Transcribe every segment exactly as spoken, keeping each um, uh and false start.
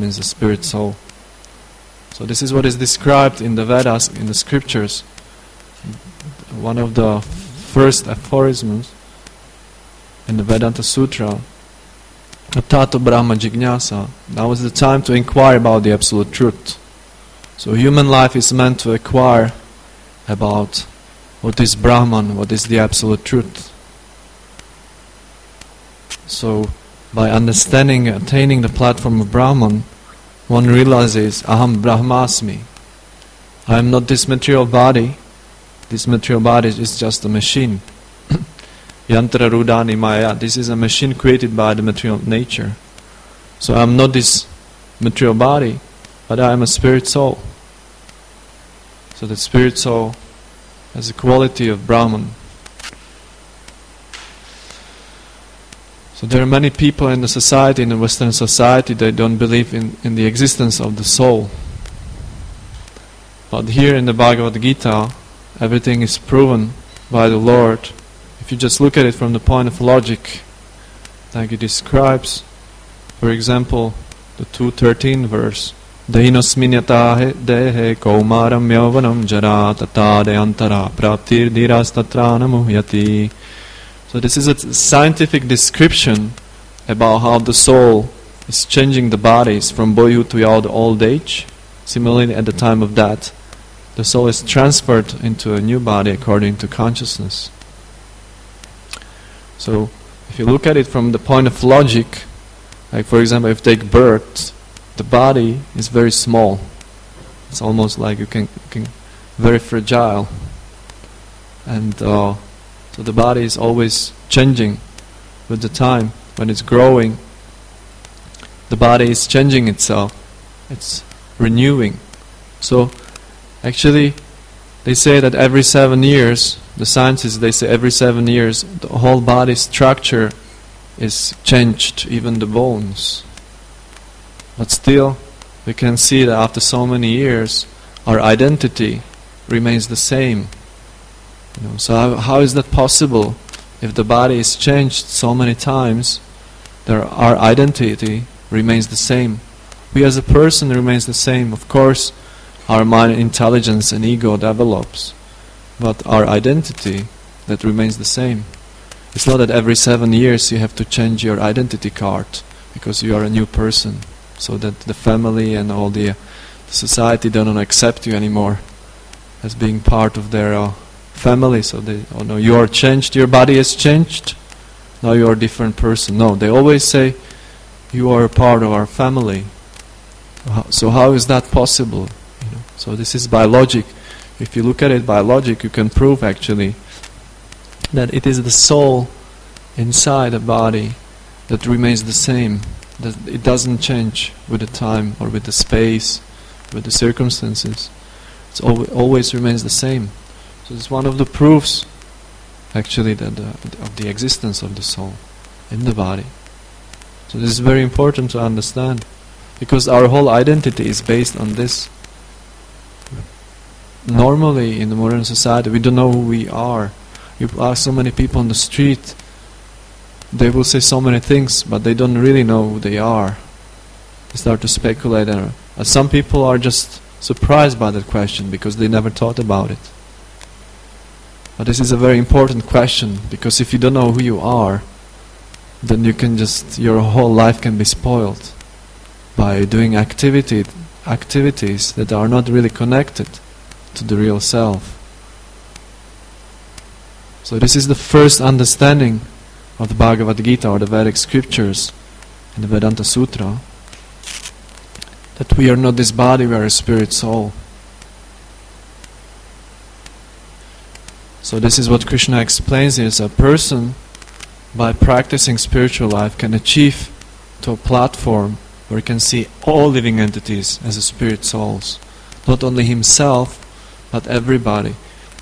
means the spirit soul. So this is what is described in the Vedas, in the scriptures. One of the first aphorisms in the Vedanta Sutra, Tato Brahma Jignasa. Now is the time to inquire about the absolute truth. So human life is meant to acquire about what is Brahman, what is the absolute truth. So by understanding, attaining the platform of Brahman, one realizes, Aham Brahmasmi. I am not this material body. This material body is just a machine. Yantra Rudani Maya. This is a machine created by the material nature. So I am not this material body, but I am a spirit soul. So the spirit soul has the quality of Brahman. So there are many people in the society, in the Western society, they don't believe in, in the existence of the soul. But here in the Bhagavad Gita, everything is proven by the Lord. If you just look at it from the point of logic, like it describes, for example, the two thirteen verse, Dehinosminyata dehe kaumaram yauvanam jara tata deyantara praptir dhiras tatrana muhyati. So this is a scientific description about how the soul is changing the bodies from boyhood to old age. Similarly, at the time of death, the soul is transferred into a new body according to consciousness. So, if you look at it from the point of logic, like for example, if you take birth, the body is very small. It's almost like you can, you can very fragile, and uh, so the body is always changing with the time. When it's growing, the body is changing itself. It's renewing. So, actually, they say that every seven years, the scientists, they say every seven years, the whole body structure is changed, even the bones. But still, we can see that after so many years, our identity remains the same. You know, so how, how is that possible? If the body is changed so many times, there, our identity remains the same. We as a person remains the same. Of course, our mind, intelligence and ego develops, but our identity, that remains the same. It's not that every seven years you have to change your identity card because you are a new person, so that the family and all the, uh, the society don't accept you anymore as being part of their uh, family. So they, oh no, you are changed, your body has changed, now you are a different person. No, they always say, you are a part of our family. So how is that possible? You know, so this is by logic. If you look at it by logic, you can prove actually that it is the soul inside the body that remains the same, that it doesn't change with the time or with the space, with the circumstances. It al- always remains the same. So it's one of the proofs actually that the, of the existence of the soul in the body. So this is very important to understand, because our whole identity is based on this. Normally in the modern society we don't know who we are. You ask so many people on the street, they will say so many things, but they don't really know who they are. They start to speculate, and uh, some people are just surprised by that question because they never thought about it. But this is a very important question, because if you don't know who you are, then you can just, your whole life can be spoiled by doing activity, activities that are not really connected to the real self. So this is the first understanding of the Bhagavad Gita or the Vedic scriptures in the Vedanta Sutra, that we are not this body, we are a spirit soul. So this is what Krishna explains here. A person, by practicing spiritual life, can achieve to a platform where he can see all living entities as a spirit souls. Not only himself, but everybody.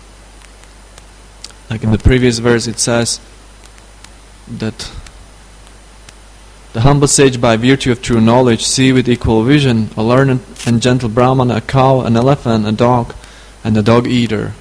Like in the previous verse it says that the humble sage, by virtue of true knowledge, see with equal vision a learned and gentle Brahmana, a cow, an elephant, a dog, and a dog eater.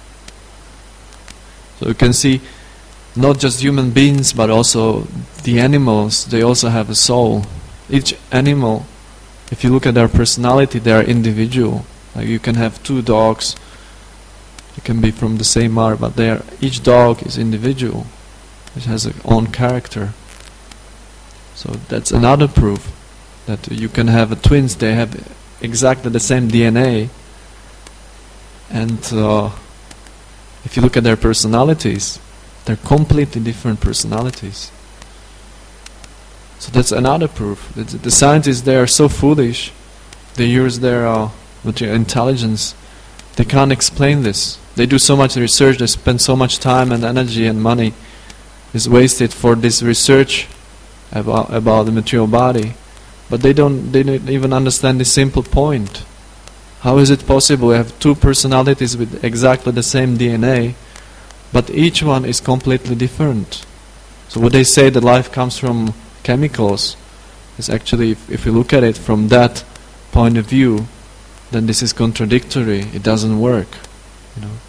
So you can see not just human beings, but also the animals, they also have a soul. Each animal if you look at their personality, they are individual. Like you can have two dogs, they can be from the same mother, but they are, each dog is individual. It has its own character. So that's another proof that you can have a twins, they have exactly the same D N A, and uh, if you look at their personalities, they're completely different personalities. So that's another proof. The, the scientists, they are so foolish, they use their uh, material intelligence, they can't explain this. They do so much research, they spend so much time and energy and money is wasted for this research about, about the material body, but they don't, they don't even understand this simple point. How is it possible we have two personalities with exactly the same D N A, but each one is completely different? So what they say that life comes from chemicals is actually, if, if you look at it from that point of view, then this is contradictory. It doesn't work, you know.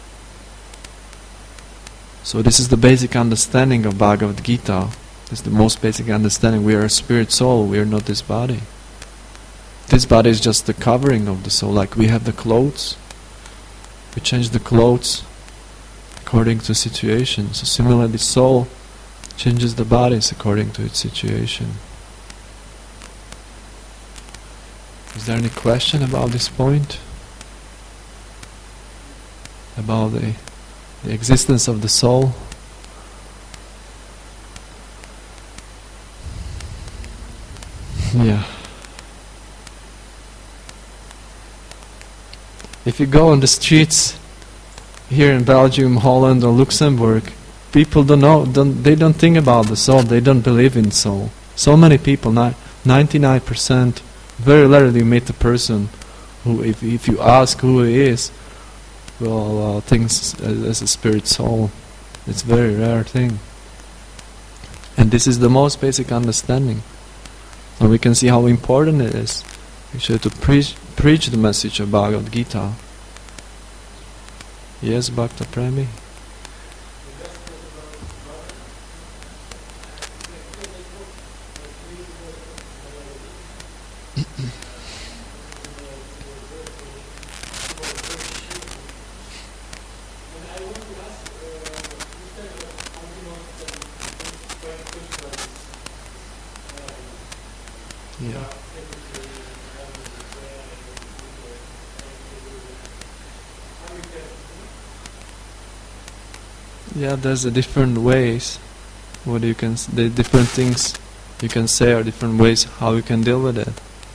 So this is the basic understanding of Bhagavad Gita. This is the most basic understanding. We are a spirit soul. We are not this body. This body is just the covering of the soul. Like we have the clothes, we change the clothes according to situation. So similarly, the soul changes the bodies according to its situation. Is there any question about this point? About the, the existence of the soul? Yeah. If you go on the streets here in Belgium, Holland or Luxembourg, people don't know, don't, they don't think about the soul, they don't believe in soul. So many people, ninety-nine percent, very rarely meet a person who, if, if you ask who he is, will uh, thinks as, as a spirit soul. It's a very rare thing. And this is the most basic understanding. So we can see how important it is actually to preach preach the message of Bhagavad Gita. Yes, Bhakta Premi? Yeah. Yeah, there's a different ways. What you can, s- the different things you can say are different ways how you can deal with it.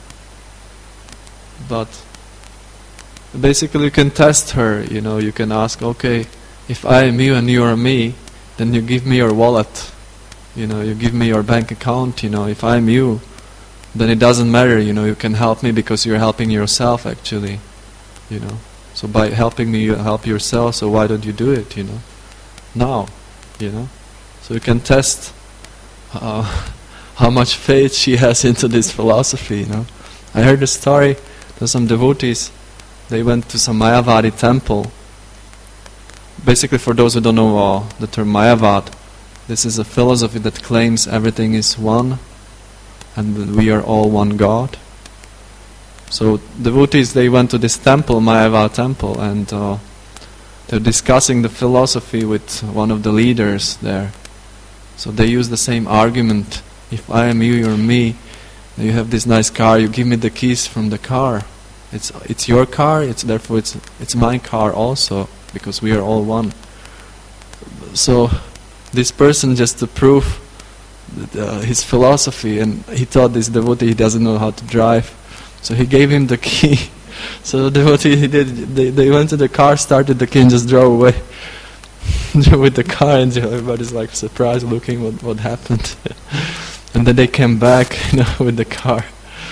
But basically, you can test her. You know, you can ask, okay, if I am you and you are me, then you give me your wallet. You know, you give me your bank account. You know, if I am you, then it doesn't matter. You know, you can help me because you're helping yourself actually. You know, so by helping me, you help yourself. So why don't you do it? You know. Now, you know, so you can test uh, how much faith she has into this philosophy. You know, I heard a story. There's some devotees. They went to some Mayavadi temple. Basically, for those who don't know uh, the term Mayavad, this is a philosophy that claims everything is one, and that we are all one God. So devotees, they went to this temple, Mayavad temple, and Uh, they're discussing the philosophy with one of the leaders there. So they use the same argument. If I am you, you're me. You have this nice car. You give me the keys from the car. It's it's your car. It's therefore it's it's my car also because we are all one. So this person, just to prove that, uh, his philosophy, and he thought this devotee he doesn't know how to drive, so he gave him the key. So the devotee, he did, they, they went to the car, started the key and just drove away with the car, and everybody's like surprised looking what, what happened. And then they came back, you know, with the car.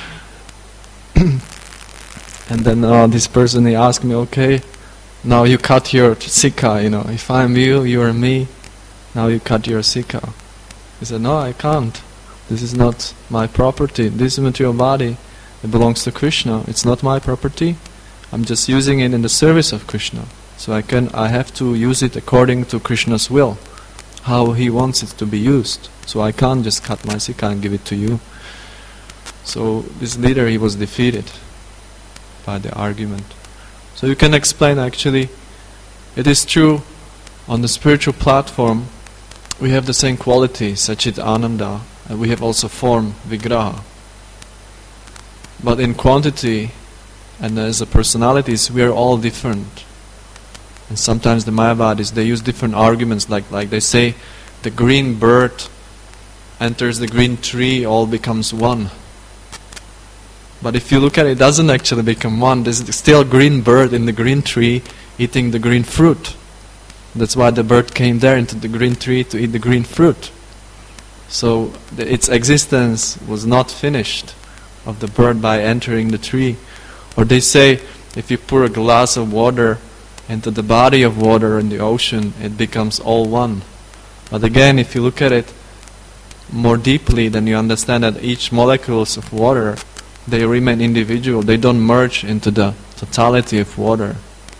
And then uh, this person, he asked me, okay, now you cut your sikha, you know, if I'm you, you are me, now you cut your sikha. He said, no, I can't. This is not my property. This material body, it belongs to Krishna. It's not my property. I'm just using it in the service of Krishna. So I can, I have to use it according to Krishna's will, how he wants it to be used. So I can't just cut my sikha and give it to you. So this leader, he was defeated by the argument. So you can explain actually, it is true, on the spiritual platform, we have the same quality, Satchit Ananda, and we have also form, Vigraha. But in quantity and as a personalities, we are all different. And sometimes the Mayavadis, they use different arguments, like, like they say, the green bird enters the green tree, all becomes one. But if you look at it, it doesn't actually become one. There's still a green bird in the green tree eating the green fruit. That's why the bird came there into the green tree to eat the green fruit. So the, its existence was not finished of the bird by entering the tree. Or they say, if you pour a glass of water into the body of water in the ocean, it becomes all one. But again, if you look at it more deeply, then you understand that each molecules of water, they remain individual. They don't merge into the totality of water.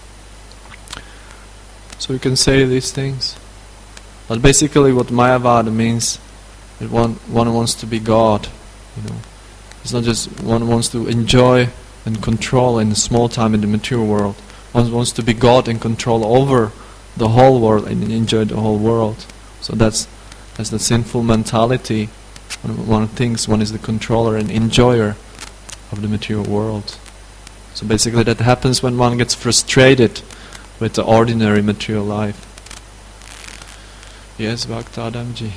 So you can say these things. But basically what Mayavada means, that one, one wants to be God. You know, it's not just one wants to enjoy and control in a small time in the material world. One wants to be God and control over the whole world and enjoy the whole world. So that's that's the sinful mentality. One, one thinks one is the controller and enjoyer of the material world. So basically that happens when one gets frustrated with the ordinary material life. Yes, Bhakta Adamji.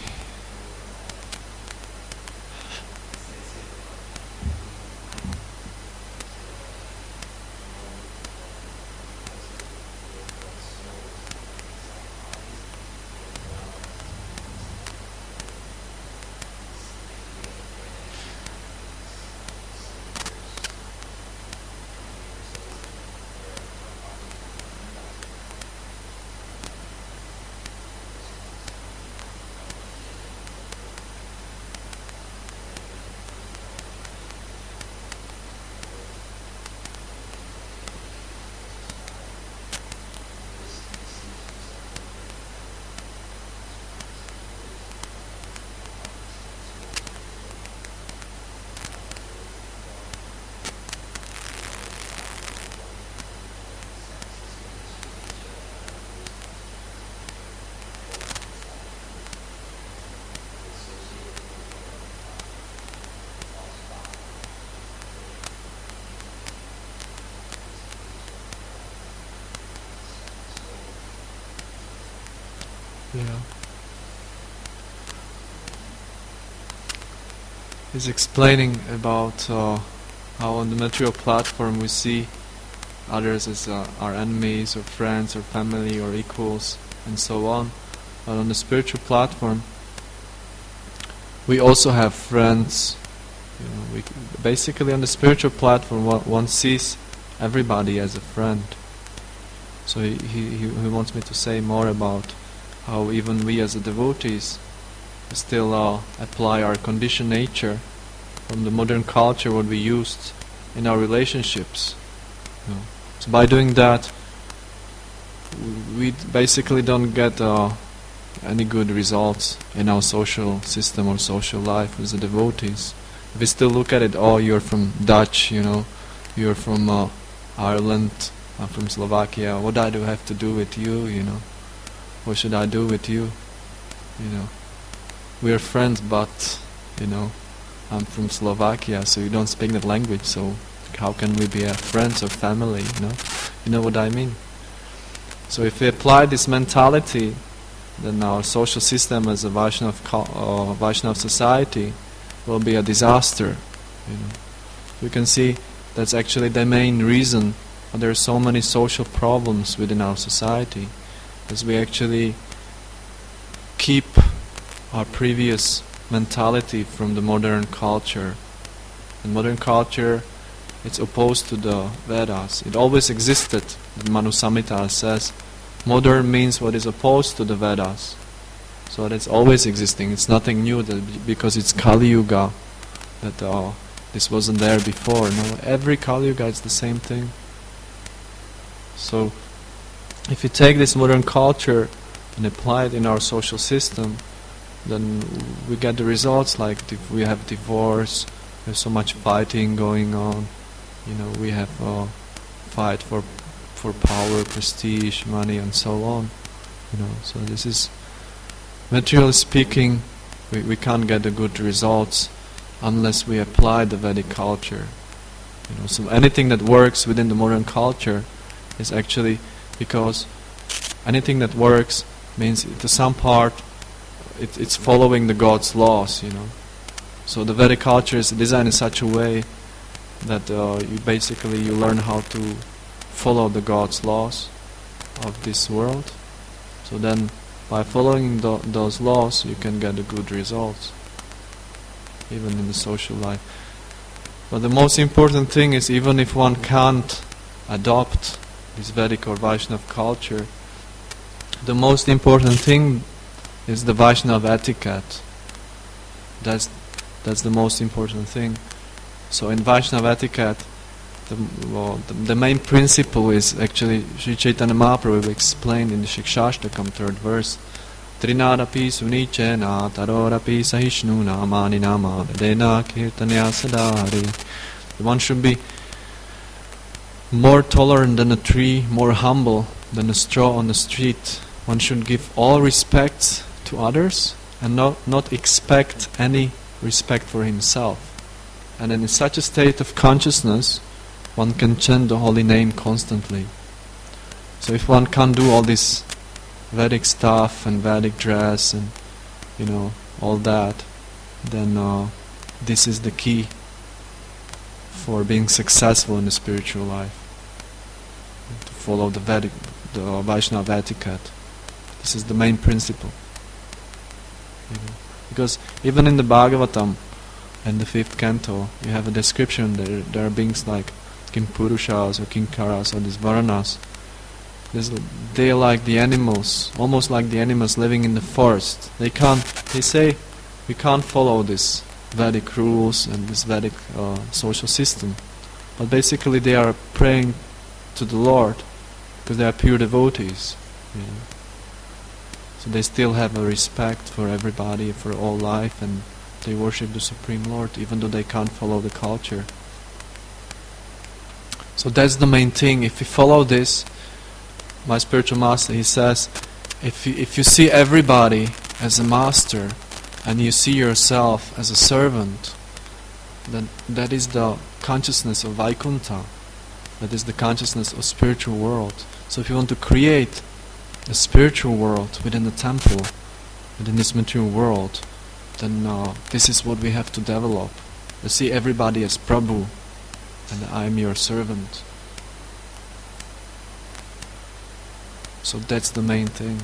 Yeah. He's explaining about uh, how on the material platform we see others as uh, our enemies or friends or family or equals and so on. But on the spiritual platform, we also have friends. You know, we basically on the spiritual platform, one, one sees everybody as a friend. So he, he, he wants me to say more about how even we as devotees still uh, apply our conditioned nature from the modern culture, what we used in our relationships. You know. So by doing that, we basically don't get uh, any good results in our social system or social life as devotees. If we still look at it, oh, you're from Dutch, you know, you're from uh, Ireland, I'm from Slovakia, what do I do have to do with you, you know? What should I do with you? You know, we are friends, but you know, I'm from Slovakia, so you don't speak that language. So how can we be a friends or family? You know, you know what I mean. So if we apply this mentality, then our social system as a Vaishnava uh, Vaishnava society will be a disaster. You know, we can see that's actually the main reason why there are so many social problems within our society. As we actually keep our previous mentality from the modern culture. And modern culture, it's opposed to the Vedas. It always existed. The Manu Samhita says, modern means what is opposed to the Vedas. So that's always existing. It's nothing new that because it's Kali Yuga that uh, this wasn't there before. No, every Kali Yuga is the same thing. So if you take this modern culture and apply it in our social system, then we get the results like if we have divorce, There's so much fighting going on. You know, we have a fight for for power, prestige, money, and so on. You know, so this is, materially speaking, we, we can't get the good results unless we apply the Vedic culture. You know, so anything that works within the modern culture is actually because anything that works means to some part it, it's following the God's laws. You know, so the Vedic culture is designed in such a way that uh, you basically you learn how to follow the God's laws of this world. So then, by following th- those laws, you can get the good results, even in the social life. But the most important thing is, even if one can't adopt this Vedic or Vaishnava culture, the most important thing is the Vaishnava etiquette. That's that's the most important thing. So in Vaishnava etiquette, the, well, the, the main principle is actually Sri Chaitanya Mahaprabhu explained in the Shikshashtakam, third verse. Trinadapi sunichena tarorapi sahishnuna maninama vedena kirtanya sadari. One should be more tolerant than a tree, more humble than a straw on the street. One should give all respect to others and not, not expect any respect for himself. And then in such a state of consciousness, one can chant the holy name constantly. So if one can't do all this Vedic stuff and Vedic dress and, you know, all that, then uh, this is the key for being successful in the spiritual life. To follow the Vedic, the Vaishnava etiquette. This is the main principle. You know. Because even in the Bhagavatam, in the fifth canto, you have a description there, there are beings like Kimpurushas or Kinkaras or these Varanas. This, they are like the animals, almost like the animals living in the forest. They can't, they say, we can't follow this Vedic rules and this Vedic uh, social system. But basically they are praying to the Lord because they are pure devotees. You know. So they still have a respect for everybody, for all life, and they worship the Supreme Lord, even though they can't follow the culture. So that's the main thing. If you follow this, my spiritual master, he says, if you, if you see everybody as a master, and you see yourself as a servant, then that is the consciousness of Vaikuntha. That is the consciousness of spiritual world. So if you want to create a spiritual world within the temple, within this material world, then uh, this is what we have to develop. You see everybody as Prabhu, and I am your servant. So that's the main thing.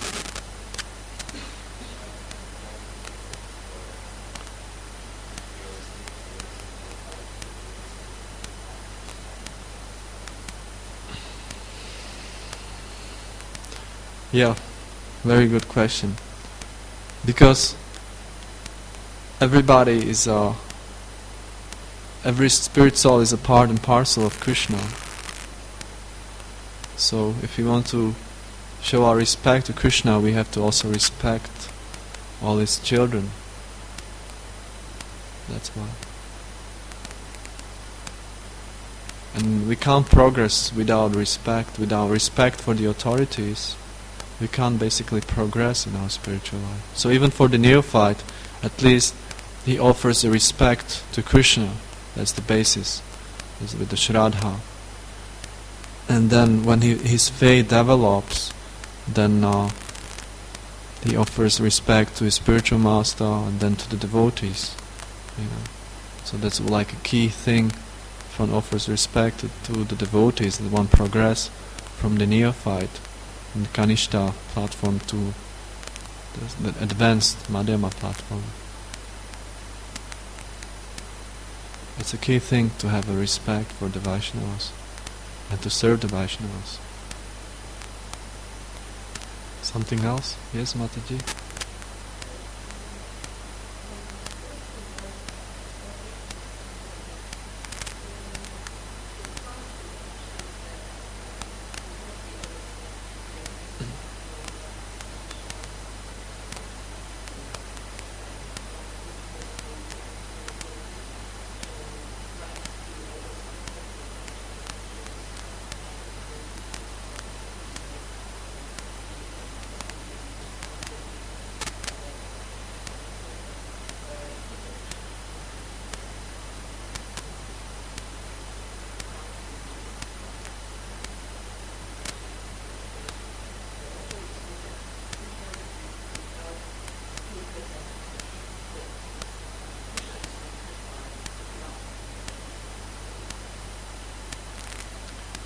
Yeah, very good question. Because everybody is a, every spirit soul is a part and parcel of Krishna. So if we want to show our respect to Krishna, we have to also respect all his children. That's why. And we can't progress without respect, without respect for the authorities. We can't basically progress in our spiritual life. So even for the neophyte, at least he offers a respect to Krishna. That's the basis, is with the Shraddha. And then when he, his faith develops, then uh, he offers respect to his spiritual master and then to the devotees. You know, so that's like a key thing. If one offers respect to, to the devotees, that one progress from the neophyte and the Kanishta platform to the, the advanced Madhyama platform. It's a key thing to have a respect for the Vaishnavas and to serve the Vaishnavas. Something else? Yes, Mataji?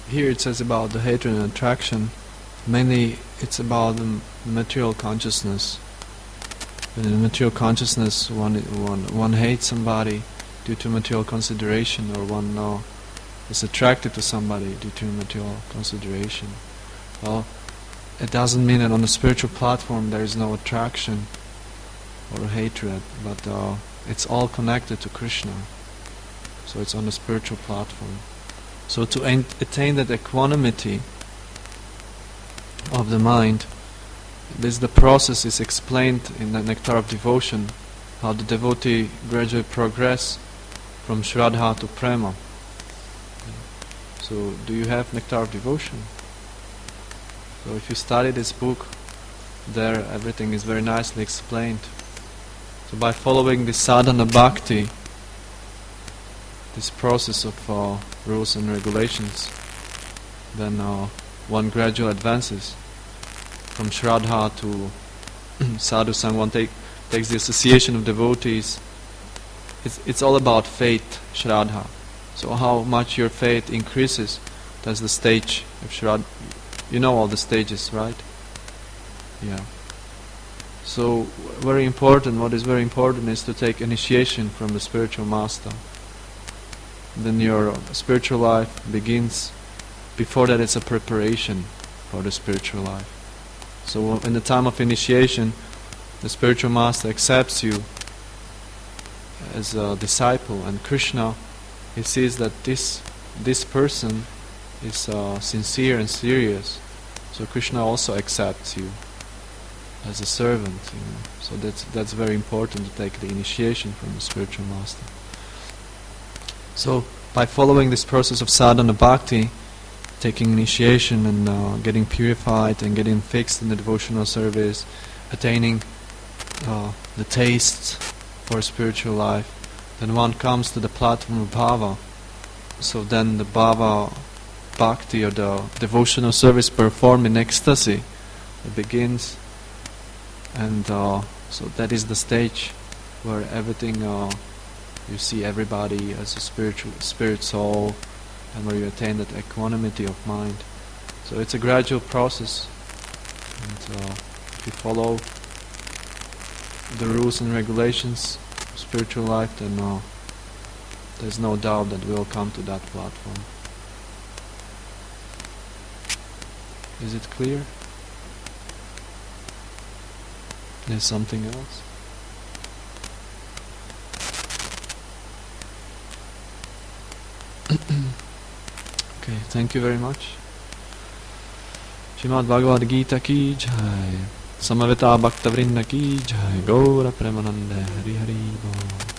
here it says about the hatred and attraction. Mainly it's about the material consciousness. In the material consciousness, one, one, one hates somebody due to material consideration, or one uh, is attracted to somebody due to material consideration. Well, it doesn't mean that on the spiritual platform there is no attraction or hatred, but uh, it's all connected to Krishna. So it's on the spiritual platform. So to ain- attain that equanimity of the mind, this the process is explained in the Nectar of Devotion, how the devotee gradually progress from Shraddha to Prema. So do you have Nectar of Devotion? So if you study this book, there everything is very nicely explained. So by following this sadhana bhakti, this process of uh, rules and regulations, then uh, one gradually advances from Shraddha to Sadhu Sangha. One take, takes the association of devotees. It's, it's all about faith, Shraddha. So how much your faith increases, that's the stage of Shraddha. You know all the stages, right? Yeah. So very important, what is very important is to take initiation from the spiritual master. Then your spiritual life begins. Before that it's a preparation for the spiritual life. So in the time of initiation, the spiritual master accepts you as a disciple, and Krishna, he sees that this this person is uh, sincere and serious. So Krishna also accepts you as a servant. You know. So that's that's very important to take the initiation from the spiritual master. So by following this process of sadhana bhakti, taking initiation and uh, getting purified and getting fixed in the devotional service, attaining uh, the taste for spiritual life, then one comes to the platform of bhava. So then the bhava bhakti, or the devotional service performed in ecstasy, it begins, and uh, so that is the stage where everything, uh, you see everybody as a spiritual spirit soul, and where you attain that equanimity of mind. So it's a gradual process, and uh, if you follow the rules and regulations of spiritual life, then uh, there's no doubt that we'll come to that platform. Is it clear? There's something else? Okay, thank you very much. Srimad Bhagavad Gita ki jai, Samaveta Bhakta Vrinda ki jai, Gaura Premanande Hari Hari Bol.